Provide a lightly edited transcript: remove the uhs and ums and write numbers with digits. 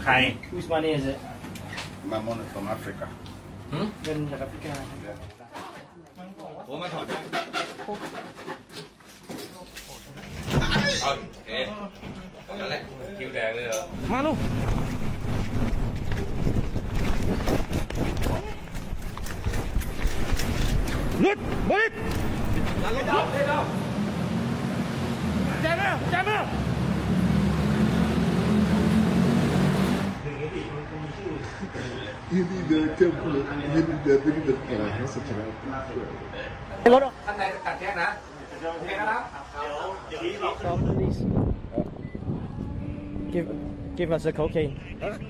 ใคร Whose money is it? My money from Africa. เงินจากแอฟริกาโอ้มาถอดได้โอเคนั่นแหละคิวแดงเลยเหรอมาลูกลุดบริษเลยดาวเลยดาวแจมเลยแจมเลย You need the temple. You need the that's a temple. ไอ้รถท่านใดตัดแจ้งนะโอเคนะครับ Stop, please. Give us the cocaine.